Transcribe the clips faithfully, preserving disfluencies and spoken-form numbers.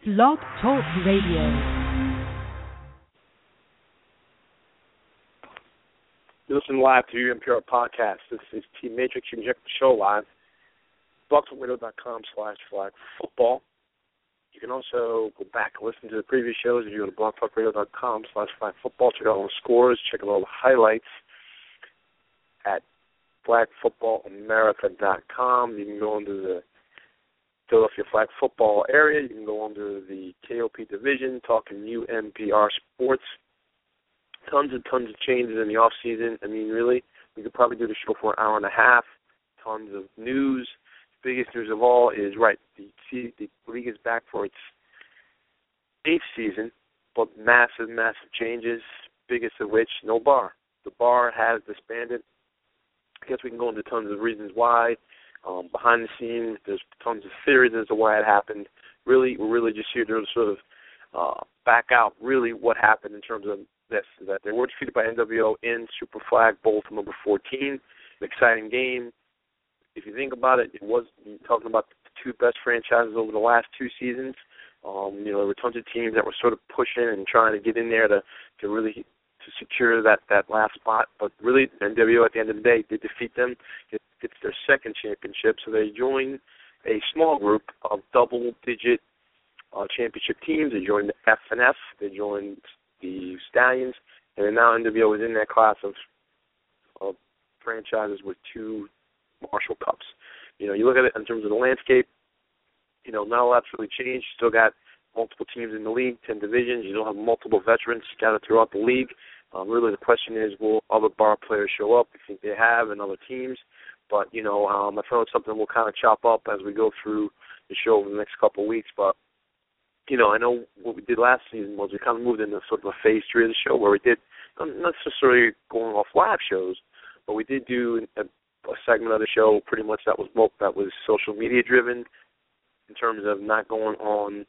Blog Talk Radio. You listen live to your N P R podcast. This is Team Matrix. You can check the show live. blog talk radio dot com slash flag football. You can also go back and listen to the previous shows if you go to blog talk radio dot com slash flag football. Check out all the scores. Check out all the highlights at flag football america dot com. You can go into the Philadelphia flag football area. You can go under the K O P division, talking U M P R sports. Tons and tons of changes in the off season. I mean, really, we could probably do the show for an hour and a half. Tons of news. Biggest news of all is, right, the, the league is back for its eighth season, but massive, massive changes, biggest of which, no bar. The bar has disbanded. I guess we can go into tons of reasons why. Um, behind the scenes, there's tons of theories as to why it happened. Really, we're really just here to sort of uh, back out really what happened in terms of this, that they were defeated by N W O in Super Flag Bowl for number fourteen. An exciting game. If you think about it, it was talking about the two best franchises over the last two seasons. Um, you know, there were tons of teams that were sort of pushing and trying to get in there to, to really to secure that, that last spot. But really, N W O at the end of the day did defeat them. It, it's their second championship, so they joined a small group of double-digit uh, championship teams. They joined the F N F. They joined the Stallions, and now N W O is in that class of, of franchises with two Marshall Cups. You know, you look at it in terms of the landscape, you know, not a lot's really changed. You still got multiple teams in the league, ten divisions. You don't have multiple veterans scattered throughout the league. Um, really the question is, will other bar players show up? I think they have in other teams. But, you know, um, I thought it's something we'll kind of chop up as we go through the show over the next couple of weeks. But, you know, I know what we did last season was we kind of moved into sort of a phase three of the show where we did, not necessarily going off live shows, but we did do a, a segment of the show pretty much that was that was social media driven in terms of not going on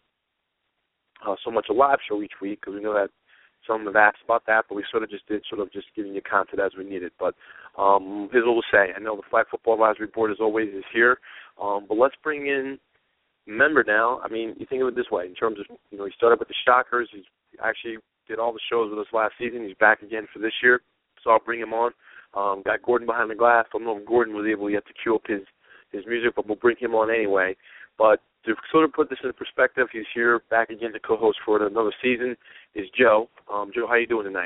uh, so much a live show each week, because we know that some have asked about that, but we sort of just did sort of just giving you content as we needed. But um, here's what we'll say. I know the Flag Football Advisory Board, as always, is here, um, but let's bring in a member now. I mean, you think of it this way, in terms of, you know, he started with the Shockers. He actually did all the shows with us last season. He's back again for this year, so I'll bring him on. Um, got Gordon behind the glass. I don't know if Gordon was able yet to cue up his, his music, but we'll bring him on anyway. But to sort of put this in perspective, he's here back again to co-host for another season, is Joe. Um, Joe, how you doing tonight?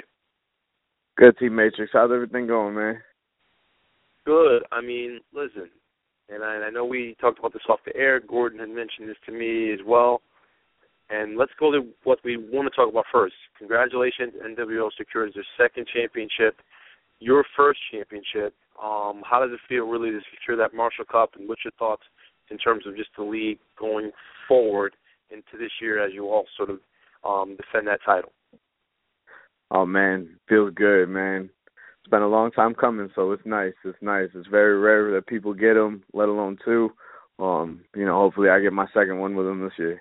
Good, Team Matrix. How's everything going, man? Good. I mean, listen, and I, I know we talked about this off the air. Gordon had mentioned this to me as well. And let's go to what we want to talk about first. Congratulations, N W O secures their second championship, your first championship. Um, how does it feel really to secure that Marshall Cup, and what's your thoughts in terms of just the league going forward into this year as you all sort of um, defend that title? Oh, man, feels good, man. It's been a long time coming, so it's nice. It's nice. It's very rare that people get them, let alone two. Um, you know, hopefully I get my second one with them this year.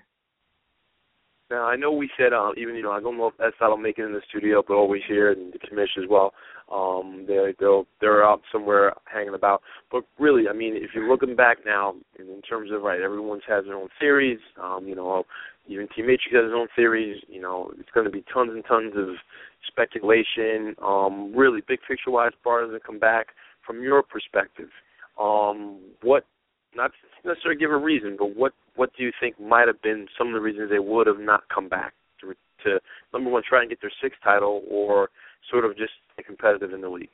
Now, I know we said, uh, even, you know, I don't know if that's how I'll make it in the studio, but always here, and the commission as well. Um, they're, they're, they're out somewhere hanging about. But really, I mean, if you're looking back now, in, in terms of, right, everyone's has their own theories. Um, you know, even Team Matrix has his own theories. You know, it's going to be tons and tons of speculation. Um, really, big picture-wise, bar doesn't come back. From your perspective, um, what, not necessarily give a reason, but what, what do you think might have been some of the reasons they would have not come back to, to number one, try and get their sixth title, or sort of just stay competitive in the league?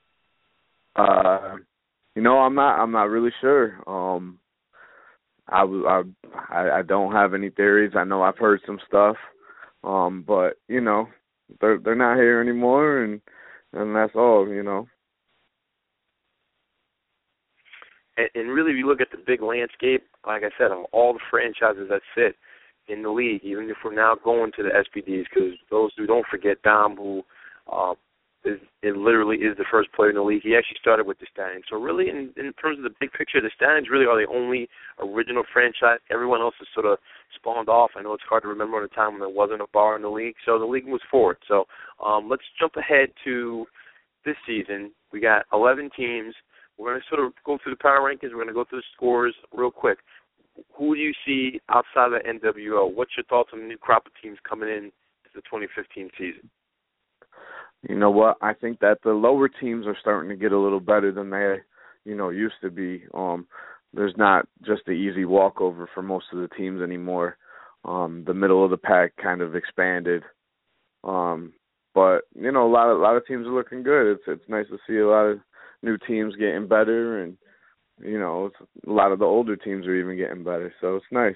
Uh, you know, I'm not. I'm not really sure. Um, I, I, I don't have any theories. I know I've heard some stuff, um, but you know, they're they're not here anymore, and and that's all. You know. And, and really, if you look at the big landscape, like I said, of all the franchises that sit in the league, even if we're now going to the S P Ds, because those who don't forget Dom, who uh, is it literally is the first player in the league. He actually started with the Stallions. So really, in, in terms of the big picture, the Stallions really are the only original franchise. Everyone else is sort of spawned off. I know it's hard to remember at a time when there wasn't a bar in the league. So the league moves forward. So um, let's jump ahead to this season. We got eleven teams. We're going to sort of go through the power rankings. We're going to go through the scores real quick. who do you see outside of the N W O? What's your thoughts on the new crop of teams coming in to the twenty fifteen season? You know what? I think that the lower teams are starting to get a little better than they, you know, used to be. Um, there's not just the easy walkover for most of the teams anymore. Um, the middle of the pack kind of expanded. Um, but you know, a lot of a lot of teams are looking good. It's it's nice to see a lot of new teams getting better, and you know, it's, a lot of the older teams are even getting better. So it's nice.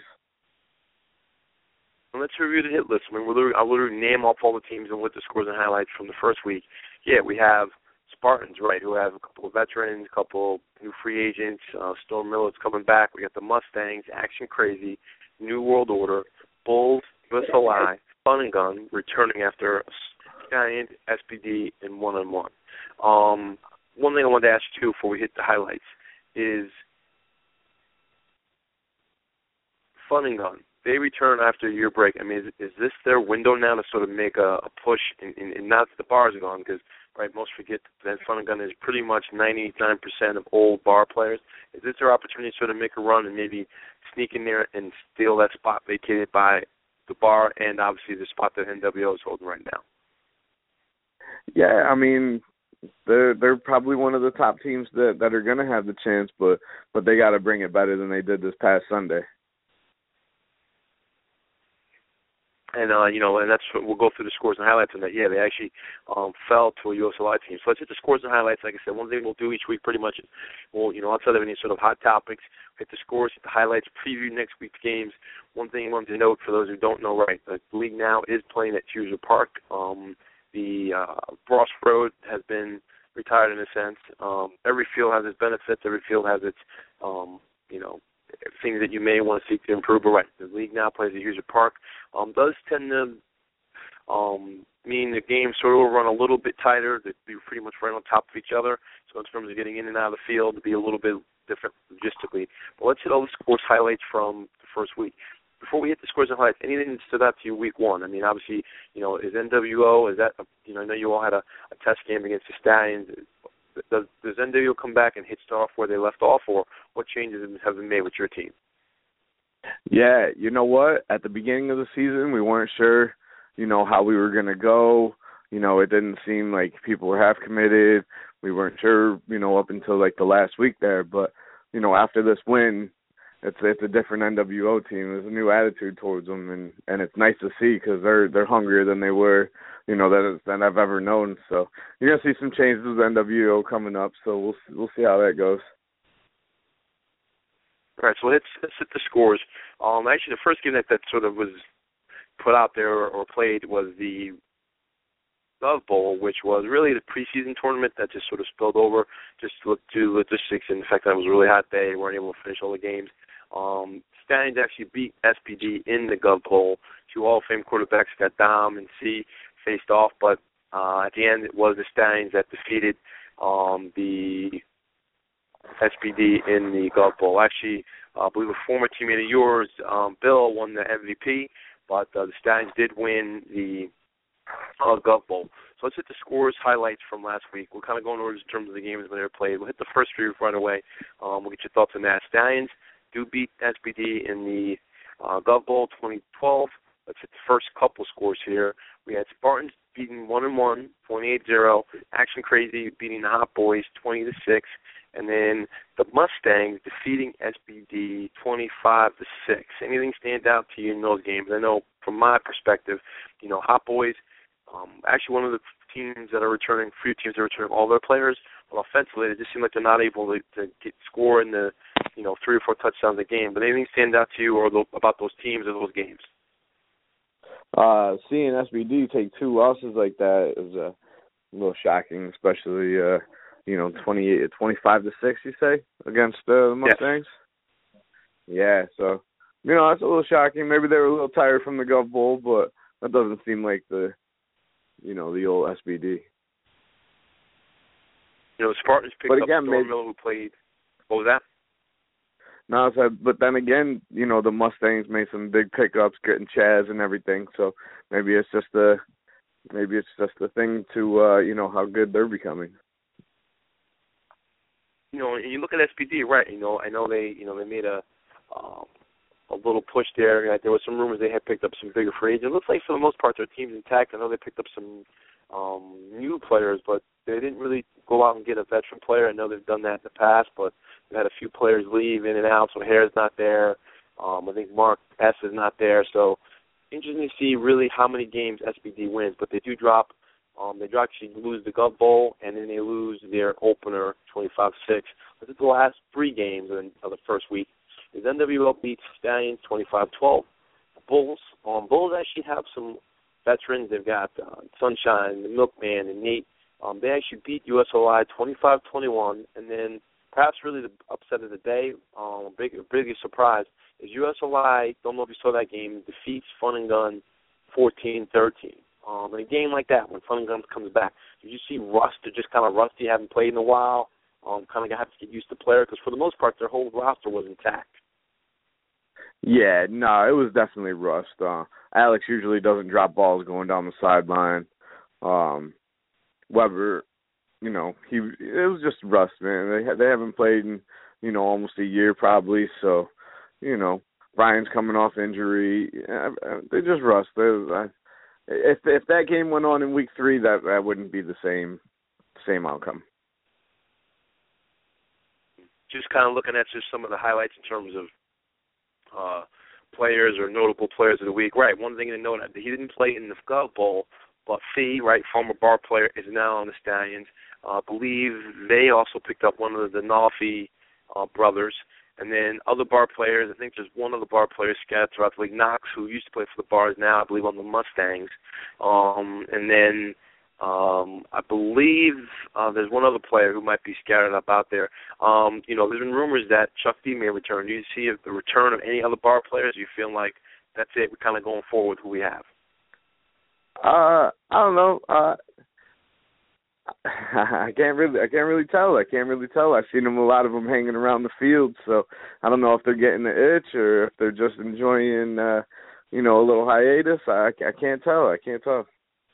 Let's review the hit list. I mean, we'll literally, I'll literally name off all the teams and what the scores and highlights from the first week. Yeah, we have Spartans, right, who have a couple of veterans, a couple new free agents. Uh, Storm Miller's coming back. We got the Mustangs, Action Crazy, New World Order, Bulls, U S L I, Fun and Gun, returning after Stallions, S P D, and one-on-one. Um, one thing I wanted to ask you, too, before we hit the highlights, is Fun and Gun. They return after a year break. I mean, is, is this their window now to sort of make a, a push, and, and, and not that the bars are gone, because, right, most forget that Fun and Gun is pretty much ninety-nine percent of old bar players. Is this their opportunity to sort of make a run and maybe sneak in there and steal that spot vacated by the bar and obviously the spot that N W O is holding right now? Yeah, I mean, they're they're probably one of the top teams that, that are going to have the chance, but but they got to bring it better than they did this past Sunday. And, uh, you know, and that's what we'll go through the scores and highlights on that. Yeah, they actually um, fell to a U S L I team. So let's hit the scores and highlights. Like I said, one thing we'll do each week pretty much is, we'll, you know, outside of any sort of hot topics, hit the scores, hit the highlights, preview next week's games. One thing I wanted to note for those who don't know, right, the league now is playing at Hoosier Park. Um, the uh, Bross Road has been retired in a sense. Um, every field has its benefits. Every field has its, um, you know, things that you may want to seek to improve. But right, the league now plays at Hoosier Park. Um, does tend to um, mean the games sort of run a little bit tighter. They're pretty much right on top of each other. So in terms of getting in and out of the field, to be a little bit different logistically. But let's hit all the scores highlights from the first week. Before we hit the scores and highlights, anything that stood out to you week one? I mean, obviously, you know, is N W O, is that, a, you know, I know you all had a, a test game against the Stallions. Does, does N W O come back and hit off where they left off, or what changes have been made with your team? Yeah, you know what? At the beginning of the season, we weren't sure, you know, how we were going to go. You know, it didn't seem like people were half committed. We weren't sure, you know, up until like the last week there. But, you know, after this win, it's it's a different N W O team. There's a new attitude towards them, and, and it's nice to see because they're they're hungrier than they were, you know, than, than I've ever known. So you're gonna see some changes with N W O coming up. So we'll we'll see how that goes. All right, so let's, let's hit the scores. Um, actually, the first game that, that sort of was put out there or, or played was the Gov Bowl, which was really the preseason tournament that just sort of spilled over just to, to logistics and the fact that it was a really hot day. We weren't able to finish all the games. Um, Stallions actually beat S P D in the Gov Bowl. Two Hall of Fame quarterbacks, got Dom and C, faced off, but uh, at the end it was the Stallions that defeated um, the S P D in the Gov Bowl. Actually, uh, I believe a former teammate of yours, um, Bill, won the M V P, but uh, the Stallions did win the uh, Gov Bowl. So let's hit the scores highlights from last week. We'll kind of go in order in terms of the games when they were played. We'll hit the first three right away. Um, we'll get your thoughts on that. Stallions do beat S P D in the uh, Gov Bowl twenty twelve. Let's hit the first couple scores here. We had Spartans beating one and one, twenty-eight zero. Action Crazy beating the Hot Boys twenty to six, and then the Mustangs defeating S P D twenty-five to six. Anything stand out to you in those games? I know from my perspective, you know, Hot Boys, um, actually one of the teams that are returning, few teams that are returning all their players, but offensively, they just seem like they're not able to, to get score in the, you know, three or four touchdowns a game. But anything stand out to you or the, about those teams or those games? Uh, seeing S B D take two losses like that is a little shocking, especially, uh, you know, twenty-eight, twenty-five to six, you say, against uh, the Mustangs? Yes. Yeah, so, you know, that's a little shocking. Maybe they were a little tired from the Gov Bowl, but that doesn't seem like the, you know, the old S B D. You know, the Spartans picked but up again, Storm maybe, Miller, who played, what was that? No, so, but then again, you know, the Mustangs made some big pickups, getting Chaz and everything. So maybe it's just a, maybe it's just a thing to, uh, you know, how good they're becoming. You know, and you look at S P D, right? You know, I know they, you know, they made a, um, a little push there. Like, there were some rumors they had picked up some bigger free agents. It looks like for the most part their team's intact. I know they picked up some um, new players, but they didn't really go out and get a veteran player. I know they've done that in the past, but they've had a few players leave in and out. So Hare's not there. Um, I think Mark S. is not there. So interesting to see really how many games S B D wins. But they do drop. Um, they do actually lose the Gov Bowl, and then they lose their opener twenty-five six. This is the last three games of the first week. The N W L beats Stallions twenty-five twelve. The Bulls, um, Bulls actually have some veterans. They've got uh, Sunshine, the Milkman, and Nate. Um, they actually beat U S L I twenty-five twenty-one, and then perhaps really the upset of the day, um, big, biggest surprise, is U S L I, don't know if you saw that game, defeats Fun and Gun fourteen thirteen. Um, in a game like that, when Fun and Gun comes back, did you see rust? They're just kind of rusty, haven't played in a while, um, kind of have to get used to player, because for the most part, their whole roster was intact. Yeah, no, it was definitely rust. Uh, Alex usually doesn't drop balls going down the sideline. Um, Weber, you know, he it was just rust, man. They they haven't played in, you know, almost a year probably. So, you know, Brian's coming off injury. They just rust. They, I, if if that game went on in week three, that that wouldn't be the same same outcome. Just kind of looking at just some of the highlights in terms of uh, players or notable players of the week. Right, one thing to note, he didn't play in the Gov Bowl, but Fee, right, former bar player, is now on the Stallions. I uh, believe they also picked up one of the Nolfi uh, brothers. And then other bar players, I think there's one of the bar players scattered throughout the league, Knox, who used to play for the Bars now, I believe, on the Mustangs. Um, and then um, I believe uh, there's one other player who might be scattered up out there. Um, you know, there's been rumors that Chuck D may return. Do you see the return of any other bar players? Do you feel like that's it, we're kind of going forward with who we have? Uh, I don't know. Uh, I can't really, I can't really tell. I can't really tell. I've seen them, a lot of them hanging around the field, so I don't know if they're getting the itch or if they're just enjoying, uh, you know, a little hiatus. I, I can't tell. I can't tell.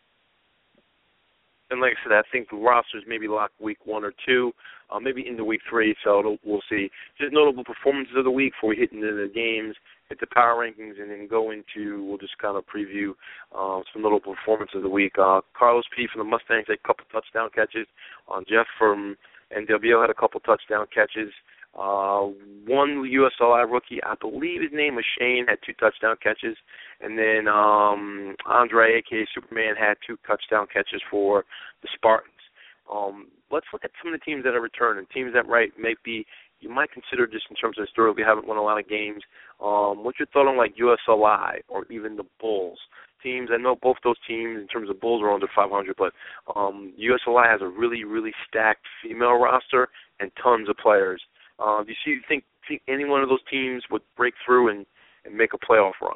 And like I said, I think the rosters maybe locked week one or two, uh, maybe into week three, so it'll, we'll see. Just notable performances of the week before we hit into the games, hit the power rankings, and then go into, we'll just kind of preview uh, some notable performances of the week. Uh, Carlos P. from the Mustangs had a couple touchdown catches. Uh, Jeff from N W L had a couple touchdown catches. Uh, one U S L I rookie, I believe his name was Shane, had two touchdown catches. And then um, Andre, a k a. Superman, had two touchdown catches for the Spartans. Um, let's look at some of the teams that are returning, teams that right maybe you might consider just in terms of historically haven't won a lot of games. Um, what's your thought on like U S L I or even the Bulls? Teams, I know both those teams in terms of Bulls are under five hundred, but um, U S L I has a really, really stacked female roster and tons of players. Uh, do you see, think, think any one of those teams would break through and, and make a playoff run?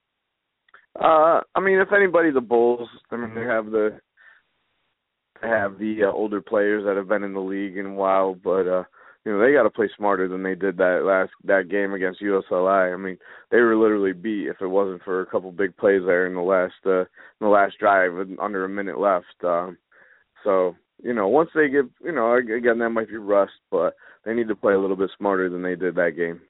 Uh, I mean, if anybody, the Bulls. I mean, they have the they have the uh, older players that have been in the league in a while, but uh, you know, they got to play smarter than they did that last that game against U S L I. I mean, they were literally beat if it wasn't for a couple big plays there in the last uh, in the last drive with under a minute left. Um, so you know, once they get, you know, again, that might be rust, but they need to play a little bit smarter than they did that game.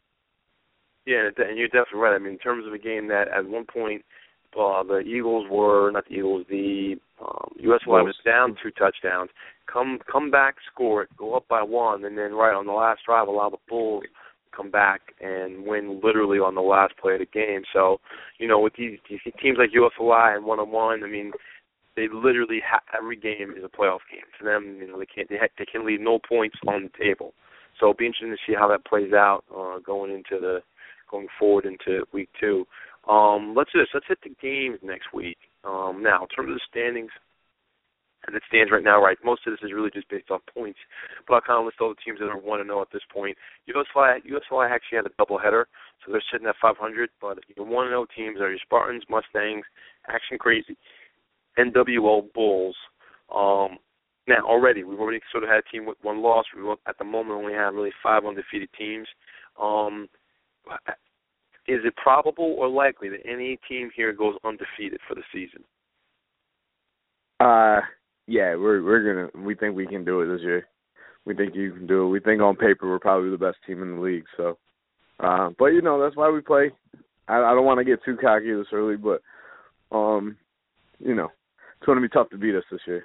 Yeah, and you're definitely right. I mean, in terms of a game that at one point uh, the Eagles were, not the Eagles, the um, U S L I was down two touchdowns, come come back, score it, go up by one, and then right on the last drive allow the Bulls to come back and win literally on the last play of the game. So, you know, with these, these teams like U S L I and one-on-one, I mean, they literally ha- every game is a playoff game for them. You know, they can't they, ha- they can leave no points on the table. So it'll be interesting to see how that plays out uh, going into the going forward into week two. Um, let's do this. Let's hit the games next week. Um, now, in terms of the standings, as it stands right now, right, most of this is really just based off points. But I'll kind of list all the teams that are one and oh at this point. U S L I, U S L I actually had a doubleheader, so they're sitting at five hundred. But your one and oh teams are your Spartans, Mustangs, Action Crazy, N W O Bulls. Um, now, already, we've already sort of had a team with one loss. We at the moment only have really five undefeated teams. Um, is it probable or likely that any team here goes undefeated for the season? Uh, yeah, we're we're gonna. We think we can do it this year. We think you can do it. We think on paper we're probably the best team in the league. So, Uh, but, you know, that's why we play. I, I don't want to get too cocky this early, but, um, you know, it's going to be tough to beat us this year.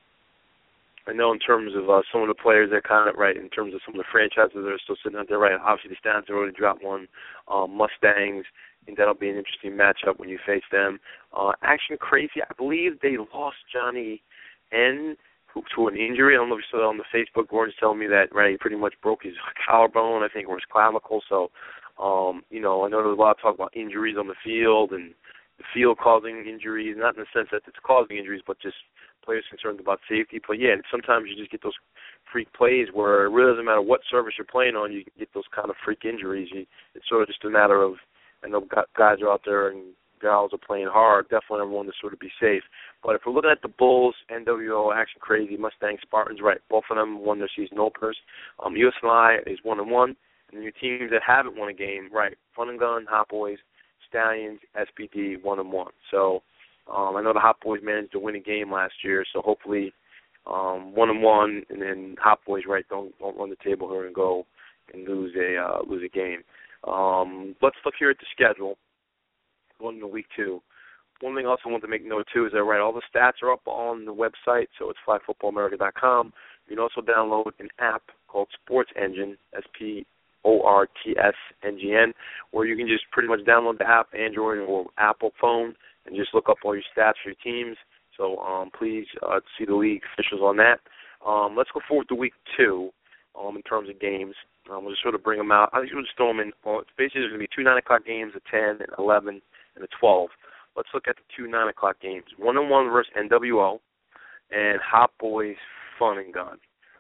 I know in terms of uh, some of the players that kind of, right, in terms of some of the franchises that are still sitting out there, right, obviously the Stallions already dropped one. Um, Mustangs, I think that'll be an interesting matchup when you face them. Uh, Action Crazy, I believe they lost Johnny N to an injury. I don't know if you saw that on the Facebook. Gordon's telling me that, right, he pretty much broke his collarbone, I think, or his clavicle. So, um, you know, I know there's a lot of talk about injuries on the field and the field causing injuries, not in the sense that it's causing injuries, but just players concerned about safety. But, yeah, sometimes you just get those freak plays where it really doesn't matter what service you're playing on, you get those kind of freak injuries. You, it's sort of just a matter of, I know guys are out there and gals are playing hard. Definitely everyone to sort of be safe. But if we're looking at the Bulls, N W O, Action Crazy, Mustangs, Spartans, right, both of them won their season openers. Um, U S N I is one and one. And your teams that haven't won a game, right, Fun and Gun, Hot Boys, Stallions, S P D, one and one. So um, I know the Hot Boys managed to win a game last year, so hopefully um, one and one, and then Hot Boys, right, don't don't run the table here and go and lose a uh, lose a game. Um, let's look here at the schedule. Going into week two. One thing I also want to make note too is that right, all the stats are up on the website, so it's flag football america dot com. You can also download an app called Sports Engine, S P O R T S N G N, where you can just pretty much download the app, Android or Apple phone, and just look up all your stats for your teams. So um, please uh, see the league officials on that. Um, let's go forward to week two um, in terms of games. Um, we'll just sort of bring them out. I think we'll just throw them in. Well, it's basically, there's going to be two nine o'clock games, a ten, an eleven, and a twelve. Let's look at the two nine o'clock games. One and one versus N W O, and Hot Boys Fun and Gun.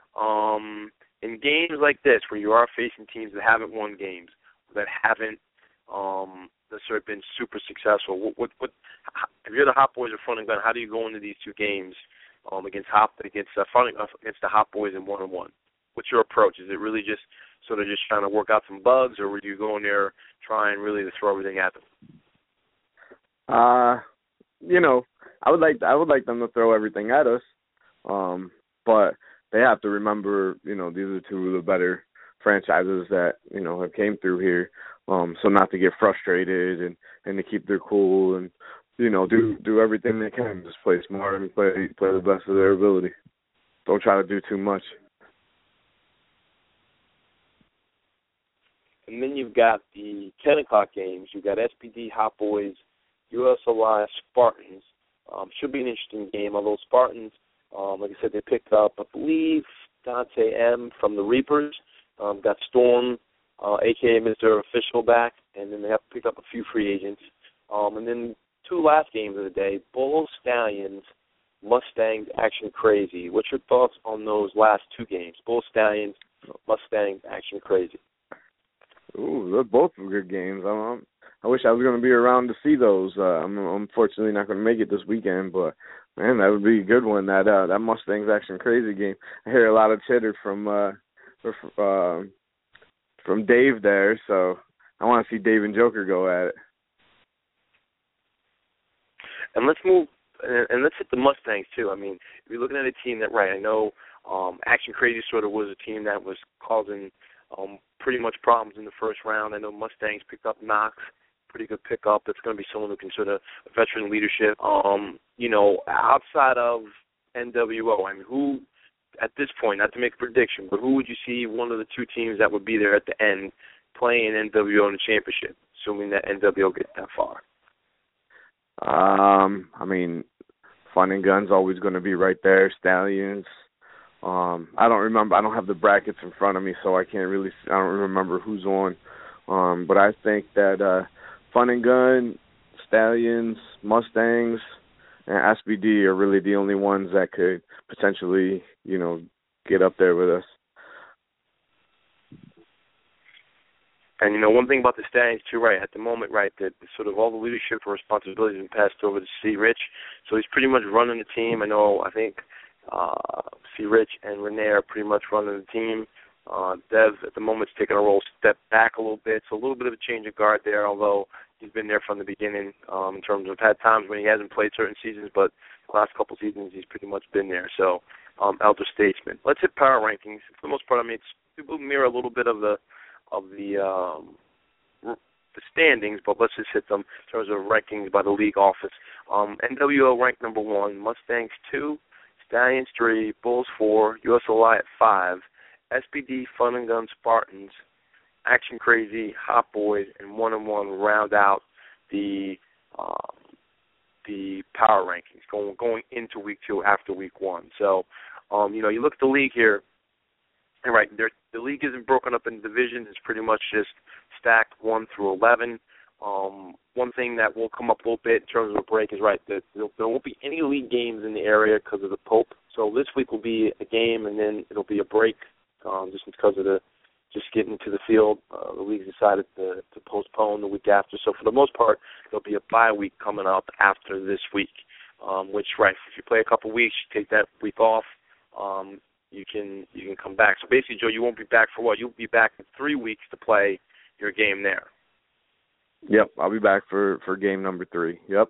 Um, in games like this, where you are facing teams that haven't won games, that haven't um, that sort of been super successful, what, what, what, if you're the Hot Boys or Fun and Gun, how do you go into these two games um, against Hot against uh, Fun against the Hot Boys in one and one? What's your approach? Is it really just sort of just trying to work out some bugs, or would you go in there trying really to throw everything at them? Uh, you know, I would like I would like them to throw everything at us, um, but they have to remember, you know, these are two of the better franchises that, you know, have came through here. Um, so not to get frustrated and, and to keep their cool and, you know, do do everything they can. Just play smart and play play the best of their ability. Don't try to do too much. And then you've got the ten o'clock games. You've got S P D, Hot Boys, U S L I, Spartans. Um, should be an interesting game, although Spartans, um, like I said, they picked up, I believe, Dante M. from the Reapers. Um, got Storm, uh, a k a. Mister Official, back, and then they have picked up a few free agents. Um, and then two last games of the day, Bulls, Stallions, Mustangs, Action Crazy. What's your thoughts on those last two games? Bulls, Stallions, Mustangs, Action Crazy. Ooh, they're both good games. I, I wish I was going to be around to see those. Uh, I'm unfortunately not going to make it this weekend, but man, that would be a good one. That uh, that Mustangs Action Crazy game. I hear a lot of chitter from uh, uh, from Dave there, so I want to see Dave and Joker go at it. And let's move, and let's hit the Mustangs too. I mean, if you're looking at a team that, right, I know um, Action Crazy sort of was a team that was causing um, pretty much problems in the first round. I know Mustangs picked up Knox, pretty good pickup. That's going to be someone who can sort of veteran leadership. Um, you know, outside of N W O, I mean, who at this point, not to make a prediction, but who would you see one of the two teams that would be there at the end playing N W O in the championship, assuming that N W O gets that far? Um, I mean, Fun and Gun's always going to be right there. Stallions. Um, I don't remember. I don't have the brackets in front of me, so I can't really. I don't remember who's on. Um, but I think that uh, Fun and Gun, Stallions, Mustangs, and S B D are really the only ones that could potentially, you know, get up there with us. And, you know, one thing about the Stallions, too, right, at the moment, right, that sort of all the leadership and responsibilities have been passed over to C. Rich. So he's pretty much running the team. I know, I think uh, C. Rich and Renee are pretty much running the team. Uh, Dev, at the moment, is taking a role step back a little bit. So a little bit of a change of guard there, although he's been there from the beginning um, in terms of had times when he hasn't played certain seasons, but the last couple seasons he's pretty much been there. So um, elder statesman. Let's hit power rankings. For the most part, I mean, it's, people mirror a little bit of the of the um, the standings, but let's just hit them in terms of rankings by the league office. Um, N W O ranked number one, Mustangs two, Stallions three, Bulls four, U S L I at five, S P D, Fun and Gun Spartans, Action Crazy, Hot Boys, and One and One round out the um, the power rankings going going into week two after week one. So, um, you know, you look at the league here, and right, the league isn't broken up into divisions. It's pretty much just stacked one through eleven. Um, one thing that will come up a little bit in terms of a break is, right, that there won't be any league games in the area because of the Pope. So this week will be a game, and then it'll be a break um, just because of the just getting to the field. Uh, the league decided to, to postpone the week after. So for the most part, there'll be a bye week coming up after this week, um, which, right, if you play a couple weeks, you take that week off, um, you can you can come back. So basically, Joe, you won't be back for what? You'll be back in three weeks to play your game there. Yep, I'll be back for, for game number three. Yep.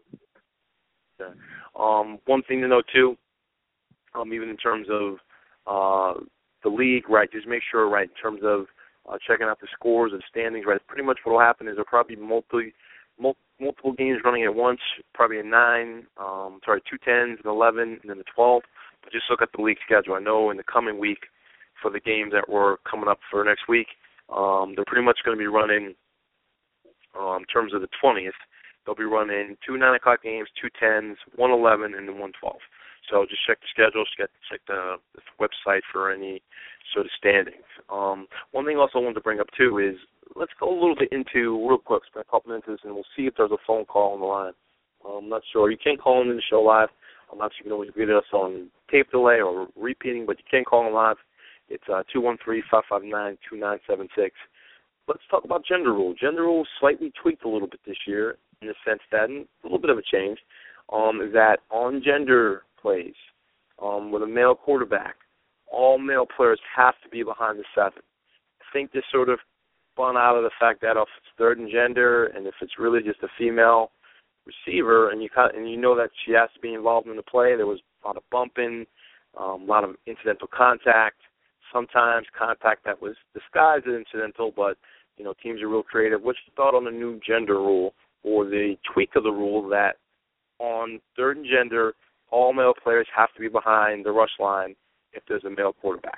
Okay. Um, one thing to note, too, um, even in terms of uh, the league, right, just make sure, right, in terms of uh, checking out the scores and standings, right, pretty much what will happen is there'll probably be multiple, multiple games running at once, probably a nine, um, sorry, two tens, an eleven, and then the twelve. But just look at the league schedule. I know in the coming week for the games that were coming up for next week, um, they're pretty much going to be running, um, in terms of the twentieth, they'll be running two nine o'clock games, two tens, one eleven, and then one twelve. So just check the schedule, check, check the, the website for any sort of standings. Um, one thing also I wanted to bring up, too, is let's go a little bit into, real quick, spend a couple minutes into this, and we'll see if there's a phone call on the line. I'm not sure. You can't call in the show live. I'm not sure you can always get us on tape delay or repeating, but you can call in live. It's uh, two one three, five five nine, two nine seven six. Let's talk about gender rule. Gender rule slightly tweaked a little bit this year in the sense that, and a little bit of a change, um, is that on gender plays um, with a male quarterback, all male players have to be behind the seven. I think this sort of spun out of the fact that if it's third in gender and if it's really just a female receiver and you kind of, and you know that she has to be involved in the play, there was a lot of bumping, um, a lot of incidental contact, sometimes contact that was disguised as incidental, but, you know, teams are real creative. What's your thought on the new gender rule or the tweak of the rule that on third and gender, all male players have to be behind the rush line if there's a male quarterback?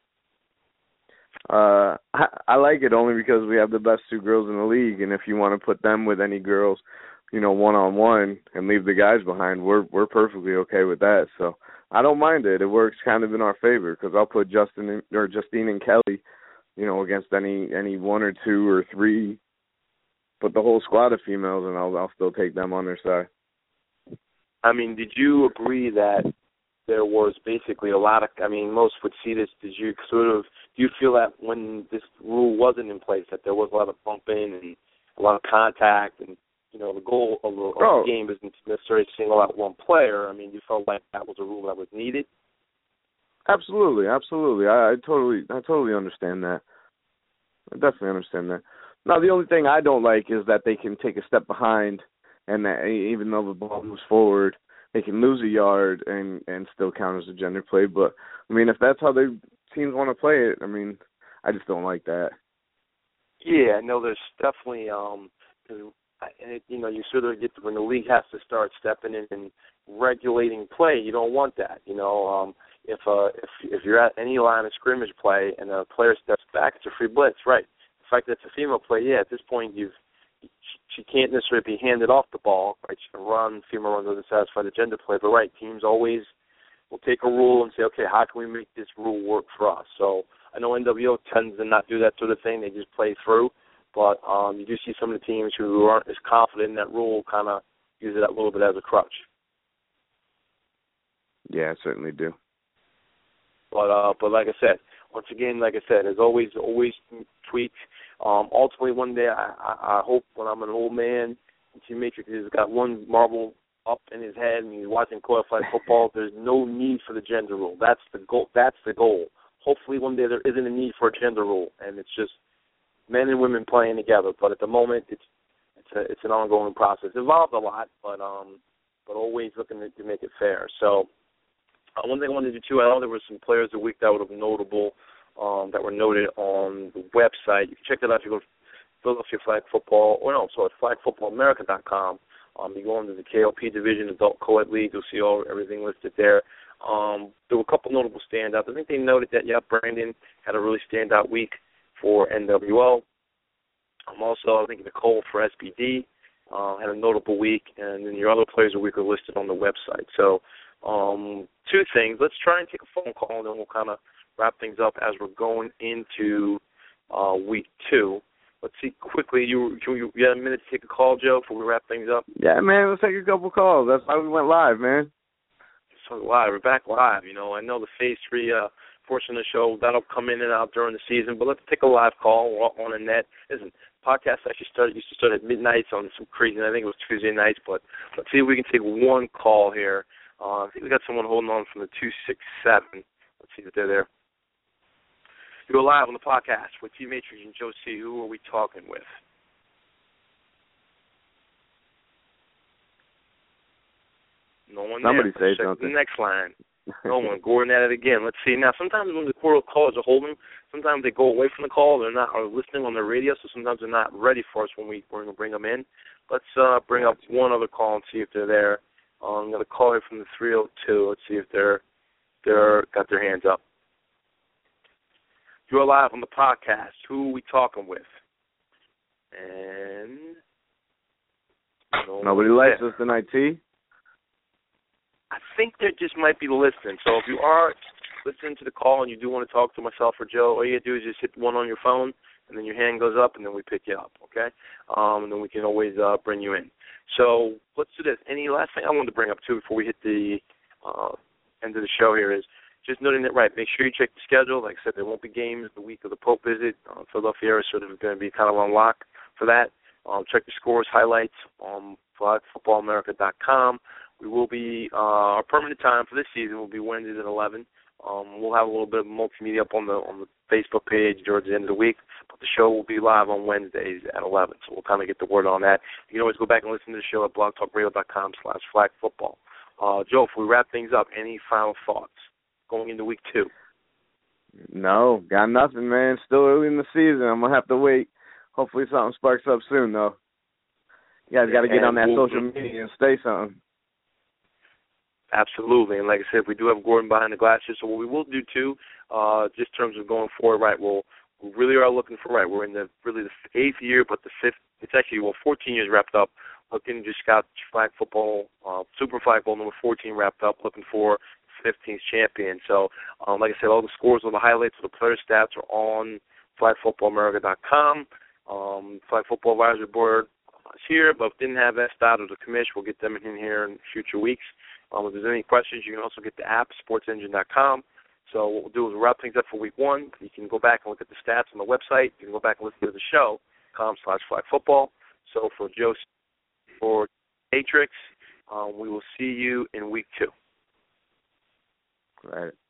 Uh, I, I like it only because we have the best two girls in the league, and if you want to put them with any girls, you know, one-on-one and leave the guys behind, we're we're perfectly okay with that. So I don't mind it. It works kind of in our favor because I'll put Justin in, or Justine and Kelly, you know, against any any one or two or three, put the whole squad of females, and I'll I'll still take them on their side. I mean, did you agree that there was basically a lot of, I mean, most would see this, did you sort of, do you feel that when this rule wasn't in place, that there was a lot of bumping and a lot of contact, and, you know, the goal of the, of oh. the game isn't necessarily to single out one player? I mean, you felt like that was a rule that was needed? Absolutely, absolutely. I, I totally, I totally understand that. I definitely understand that. Now, the only thing I don't like is that they can take a step behind, and that even though the ball moves forward, they can lose a yard and, and still count as a gender play. But, I mean, if that's how their teams want to play it, I mean, I just don't like that. Yeah, I know there's definitely, um, it, you know, you sort of get to, when the league has to start stepping in and regulating play, you don't want that. You know, um, if uh, if if you're at any line of scrimmage play and a player steps back, it's a free blitz, right? The fact that it's a female play, yeah, at this point you've she can't necessarily be handed off the ball, right? She can run, female run doesn't satisfy the gender play, but right, teams always will take a rule and say, okay, how can we make this rule work for us? So I know N W O tends to not do that sort of thing; they just play through. But um, you do see some of the teams who aren't as confident in that rule kind of use it a little bit as a crutch. Yeah, I certainly do. But uh, but like I said, once again, like I said, there's always always tweaks. Um, ultimately, one day, I, I, I hope when I'm an old man, and Team Matrix has got one marble up in his head and he's watching qualified football, there's no need for the gender rule. That's the goal. That's the goal. Hopefully, one day there isn't a need for a gender rule, and it's just men and women playing together. But at the moment, it's it's a, it's an ongoing process. It's evolved a lot, but um, but always looking to, to make it fair. So uh, one thing I wanted to do too, I know there were some players a week that would have been notable. Um, that were noted on the website. You can check that out if you go to Philadelphia Flag Football, or no, sorry, flag football america dot com. Um, you go into the K L P division, Adult Co-ed League, you'll see all everything listed there. Um, there were a couple notable standouts. I think they noted that, yeah, Brandon had a really standout week for N W O. Um, also, I think Nicole for S B D uh, had a notable week, and then your other players of the week are listed on the website. So um, two things. Let's try and take a phone call, and then we'll kind of wrap things up as we're going into uh, week two. Let's see quickly. You, you you had a minute to take a call, Joe, before we wrap things up? Yeah, man, let's take a couple calls. That's why we went live, man. So live. We're back live. You know, I know the Phase three uh, portion of the show, that'll come in and out during the season, but let's take a live call. We're on the net. Listen, podcast actually started, used to start at midnight on some crazy, I think it was Tuesday nights, but let's see if we can take one call here. Uh, I think we got someone holding on from the two six seven. Let's see if they're there. You're live on the podcast with T. Matrix and Joe C. Who are we talking with? No one Somebody there. say Check something. the next line. No one. Gordon at it again. Let's see. Now, sometimes when the quarter callers are holding, sometimes they go away from the call. They're not are listening on their radio, so sometimes they're not ready for us when we, we're going to bring them in. Let's uh, bring up one other call and see if they're there. Uh, I'm going to call here from the three oh two. Let's see if they're they're got their hands up. You're live on the podcast. Who are we talking with? And no Nobody likes us tonight, T. I think they just might be listening. So if you are listening to the call and you do want to talk to myself or Joe, all you got to do is just hit one on your phone, and then your hand goes up, and then we pick you up, okay? Um, and then we can always uh, bring you in. So let's do this. Any last thing I wanted to bring up, too, before we hit the uh, end of the show here is just noting that, right, make sure you check the schedule. Like I said, there won't be games the week of the Pope visit. Uh, Philadelphia area sort of going to be kind of on lock for that. Um, check the scores, highlights on flag football america dot com. We will be, uh, our permanent time for this season will be Wednesdays at eleven. Um, we'll have a little bit of multimedia up on the on the Facebook page towards the end of the week, but the show will be live on Wednesdays at eleven, so we'll kind of get the word on that. You can always go back and listen to the show at blogtalkradio.com slash flag football. Uh, Joe, if we wrap things up, any final thoughts going into week two? No, got nothing, man. Still early in the season. I'm going to have to wait. Hopefully something sparks up soon, though. You guys got to get on that we'll, social media and say something. Absolutely. And like I said, we do have Gordon behind the glass here. So what we will do, too, uh, just in terms of going forward, right, we'll, we really are looking for, right, we're in the really the eighth year, but the fifth, it's actually, well, fourteen years wrapped up. Looking, just got flag football, uh, Super Flag Bowl number fourteen wrapped up, looking for fifteenth champion. So, um, like I said, all the scores, all the highlights, all the player stats are on flag football america dot com. Um, Flag Football Advisory Board is here, but didn't have that started the commission. We'll get them in here in future weeks. Um, if there's any questions, you can also get the app, sports engine dot com. So what we'll do is we'll wrap things up for week one. You can go back and look at the stats on the website. You can go back and listen to the show, com slash flag football. So for Joe, for Matrix, um, we will see you in week two. Right.